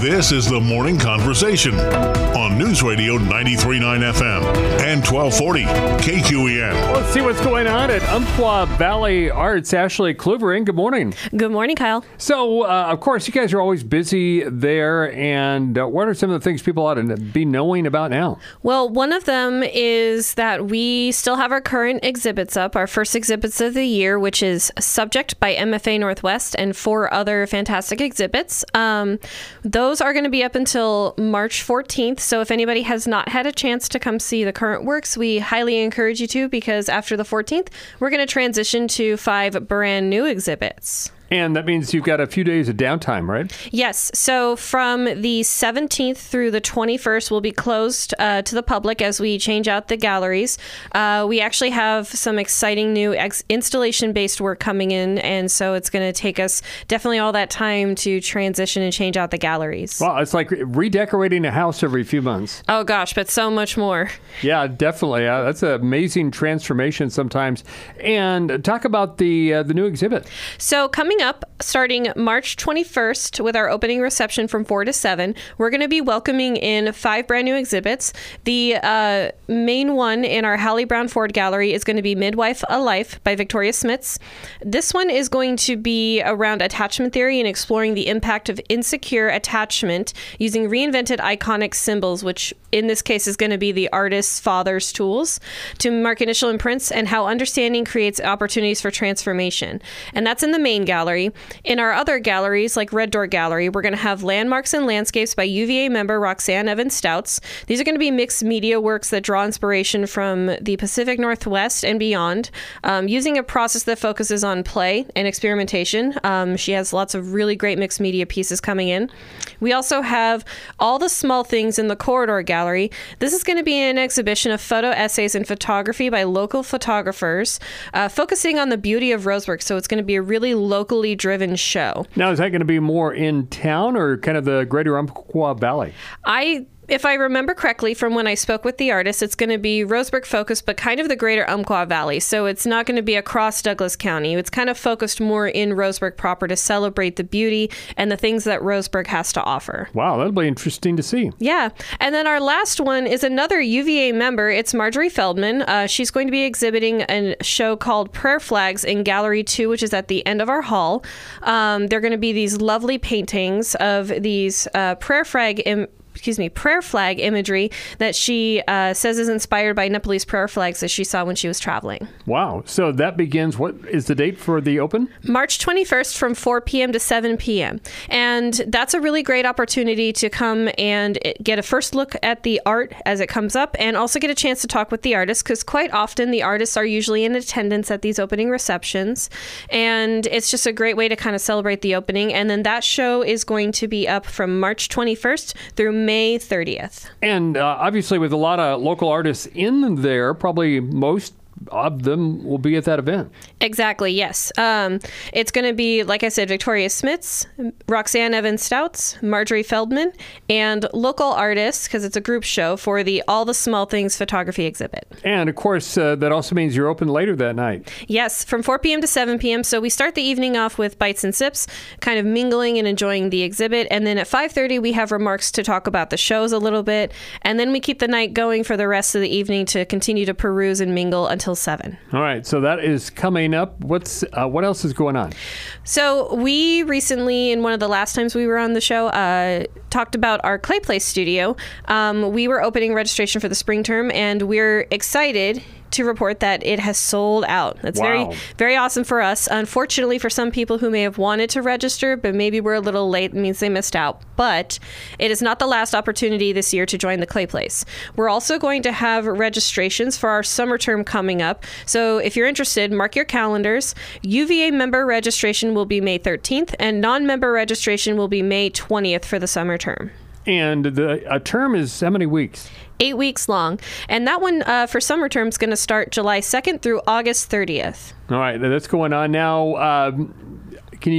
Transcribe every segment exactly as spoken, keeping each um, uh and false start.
This is the Morning Conversation on News Radio ninety-three point nine F M and twelve forty K Q E N. Let's see what's going on at Umpqua Valley Arts. Ashley Kluivering, good morning. Good morning, Kyle. So, uh, of course, you guys are always busy there. And uh, what are some of the things people ought to be knowing about now? Well, one of them is that we still have our current exhibits up, our first exhibits of the year, which is Subject by M F A Northwest and four other fantastic exhibits. Um, those are going to be up until March fourteenth. So if anybody has not had a chance to come see the current works, we highly encourage you to, because after the fourteenth, we're going to transition to five brand new exhibits. And that means you've got a few days of downtime, right? Yes. So from the seventeenth through the twenty-first, we'll be closed uh, to the public as we change out the galleries. Uh, we actually have some exciting new ex- installation-based work coming in, and so it's going to take us definitely all that time to transition and change out the galleries. Well, it's like redecorating a house every few months. Oh, gosh, but so much more. Yeah, definitely. Uh, that's an amazing transformation sometimes. And talk about the uh, the new exhibit. So coming up starting March twenty-first with our opening reception from four to seven, we're going to be welcoming in five brand new exhibits. The uh, main one in our Hallie Brown Ford Gallery is going to be Midwife A Life by Victoria Smits. This one is going to be around attachment theory and exploring the impact of insecure attachment using reinvented iconic symbols, which in this case is going to be the artist's father's tools, to mark initial imprints and how understanding creates opportunities for transformation. And that's in the main gallery. In our other galleries, like Red Door Gallery, we're going to have Landmarks and Landscapes by U V A member Roxanne Evans Stouts. These are going to be mixed media works that draw inspiration from the Pacific Northwest and beyond, um, using a process that focuses on play and experimentation. Um, she has lots of really great mixed media pieces coming in. We also have All the Small Things in the Corridor Gallery. This is going to be an exhibition of photo essays and photography by local photographers, uh, focusing on the beauty of Roseburg. So it's going to be a really locally driven show. Now, is that going to be more in town or kind of the greater Umpqua Valley? I... If I remember correctly from when I spoke with the artist, it's going to be Roseburg focused, but kind of the greater Umpqua Valley. So it's not going to be across Douglas County. It's kind of focused more in Roseburg proper to celebrate the beauty and the things that Roseburg has to offer. Wow, that'll be interesting to see. Yeah. And then our last one is another U V A member. It's Marjorie Feldman. Uh, she's going to be exhibiting a show called Prayer Flags in Gallery two, which is at the end of our hall. Um, they're going to be these lovely paintings of these uh, prayer flag Im- excuse me, prayer flag imagery that she uh, says is inspired by Nepalese prayer flags that she saw when she was traveling. Wow. So that begins, what is the date for the open? March twenty-first from four p.m. to seven p.m. And that's a really great opportunity to come and get a first look at the art as it comes up, and also get a chance to talk with the artists, because quite often the artists are usually in attendance at these opening receptions. And it's just a great way to kind of celebrate the opening. And then that show is going to be up from March twenty-first through May thirtieth. And uh, obviously with a lot of local artists in there, probably most of them will be at that event. Exactly, yes. Um, it's going to be, like I said, Victoria Smits, Roxanne Evans Stouts, Marjorie Feldman, and local artists, because it's a group show, for the All the Small Things photography exhibit. And, of course, uh, that also means you're open later that night. Yes, from four p.m. to seven p.m. So we start the evening off with bites and sips, kind of mingling and enjoying the exhibit. And then at five thirty, we have remarks to talk about the shows a little bit. And then we keep the night going for the rest of the evening to continue to peruse and mingle until seven. All right, so that is coming up. What's uh, what else is going on? So we recently, in one of the last times we were on the show, uh, talked about our Clay Place studio. Um, we were opening registration for the spring term, and we're excited to report that it has sold out. That's wow. very, very awesome for us. Unfortunately, for some people who may have wanted to register, but maybe we're a little late, it means they missed out. But it is not the last opportunity this year to join the Clay Place. We're also going to have registrations for our summer term coming up. So if you're interested, mark your calendars. U V A member registration will be May thirteenth, and non-member registration will be May twentieth for the summer term. And the a term is how many weeks? Eight weeks long. And that one uh, for summer term is going to start July second through August thirtieth. All right, that's going on now. Um, can you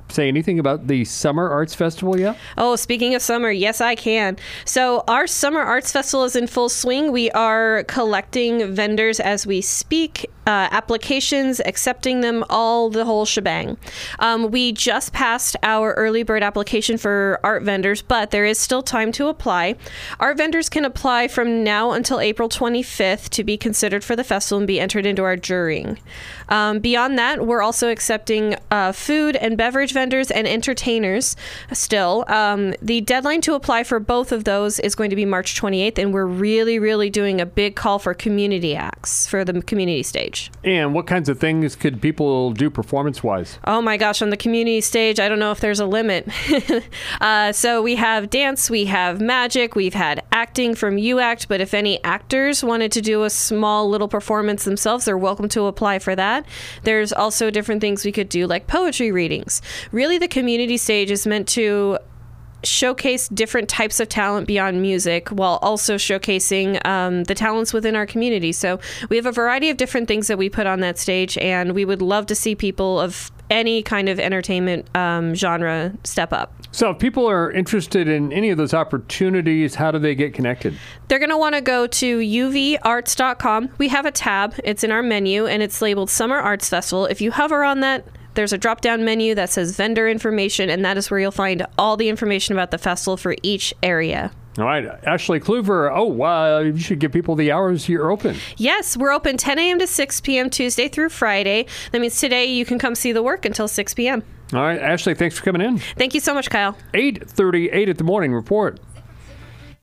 say anything about the Summer Arts Festival yet? Oh, speaking of summer, yes, I can. So our Summer Arts Festival is in full swing. We are collecting vendors as we speak, uh, applications, accepting them, all the whole shebang. Um, we just passed our early bird application for art vendors, but there is still time to apply. Art vendors can apply from now until April twenty-fifth to be considered for the festival and be entered into our jurying. Um, beyond that, we're also accepting uh, food and beverage vendors and entertainers still. Um, the deadline to apply for both of those is going to be March twenty-eighth, and we're really, really doing a big call for community acts for the community stage. And what kinds of things could people do performance-wise? Oh my gosh, on the community stage, I don't know if there's a limit. uh, so we have dance, we have magic, we've had acting from U ACT, but if any actors wanted to do a small little performance themselves, they're welcome to apply for that. There's also different things we could do, like poetry readings. Really, the community stage is meant to showcase different types of talent beyond music while also showcasing um, the talents within our community. So we have a variety of different things that we put on that stage, and we would love to see people of any kind of entertainment um, genre step up. So if people are interested in any of those opportunities, how do they get connected? They're going to want to go to u v arts dot com. We have a tab. It's in our menu, and it's labeled Summer Arts Festival. If you hover on that, there's a drop-down menu that says vendor information, and that is where you'll find all the information about the festival for each area. All right. Ashley Kluver, oh, wow, you should give people the hours you're open. Yes, we're open ten a.m. to six p.m. Tuesday through Friday. That means today you can come see the work until six p.m. All right. Ashley, thanks for coming in. Thank you so much, Kyle. eight thirty-eight at the morning report.